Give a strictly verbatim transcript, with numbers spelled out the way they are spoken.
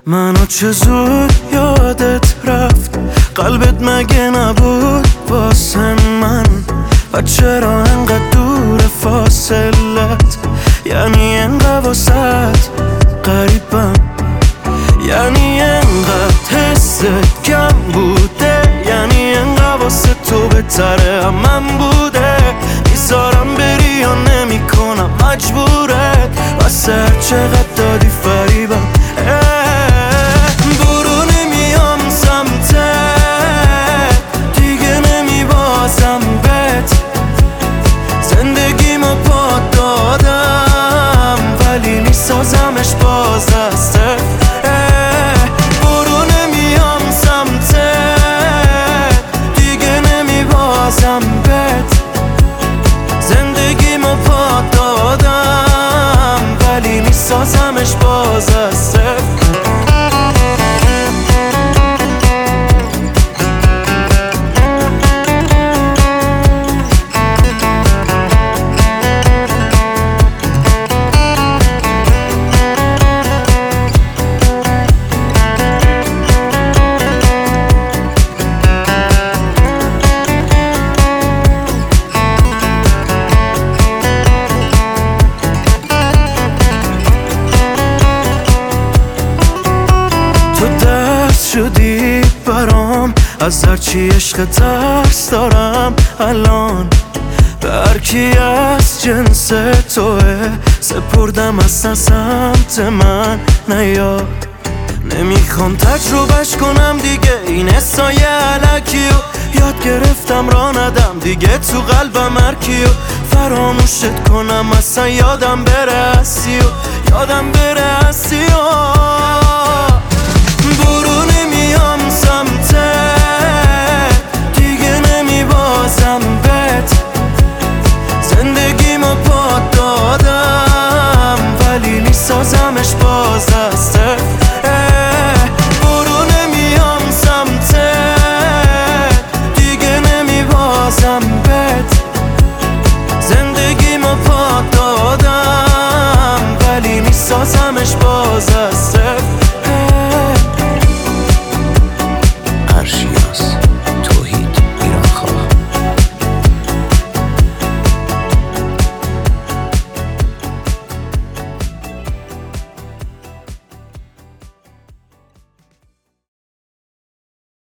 منو چه زود یادت رفت، قلبت مگه نبود واسه من؟ و چرا انقدر دور فاصلت؟ یعنی انقدر واسط غریبم، یعنی انقدر حست کم بوده، یعنی انقدر واسه تو بهتره من بوده. میذارم بری یا نمی کنم مجبورت، واسه هر چقدر دادی فریبم. برو نمیام سمتت، دیگه نمیبازم بهت، زندگیمو پا دادم ولی میسازمش باز از صفر. برو نمیام سمتت، دیگه نمیبازم بهت، زندگیمو پا دادم ولی میسازمش باز از صفر. شدی برام، از هرچی عشق ترس دارم الان. به هرکی از جنس توه سپردم اصلا سمت من نیاد. نمیخوام تجربهش کنم دیگه این حسای علکی و یاد گرفتم را ندم دیگه تو قلبم هرکی و فراموشت کنم اصلا یادم بره هستی و یادم بره هستی و برو نمیام سمتت، دیگه نمیبازم